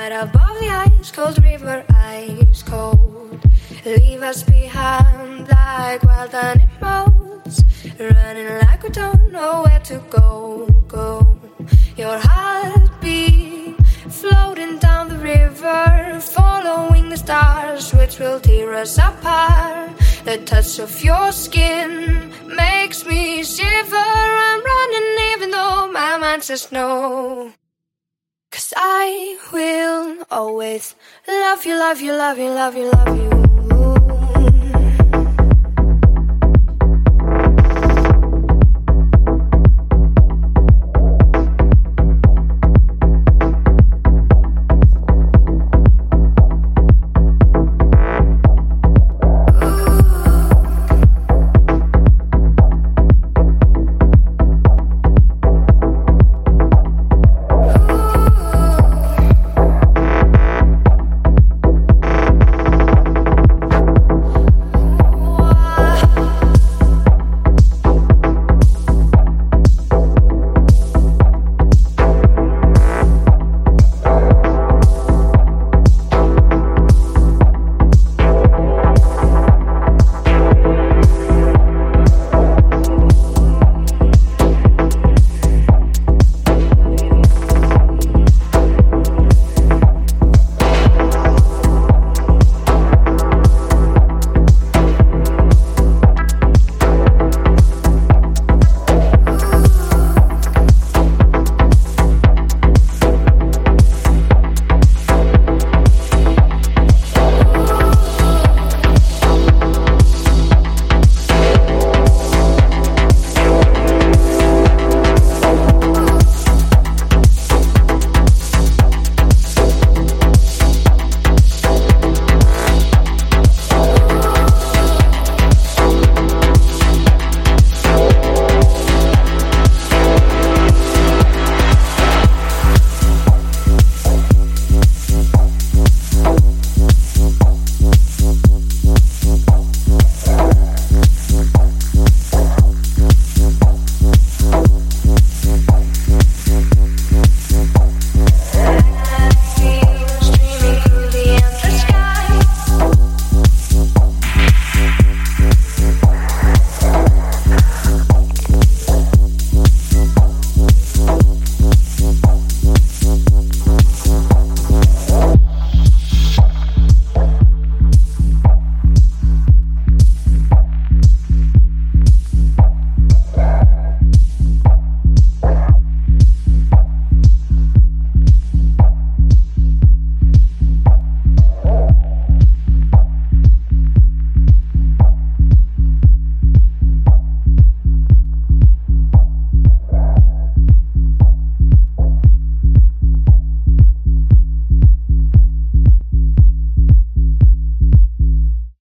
Right above the ice cold river, ice cold. Leave us behind like wild animals, running like we don't know where to go, go. Your heartbeat floating down the river, following the stars which will tear us apart. The touch of your skin makes me shiver. I'm running even though my mind says no. 'Cause I will always love you, love you, love you, love you, love you.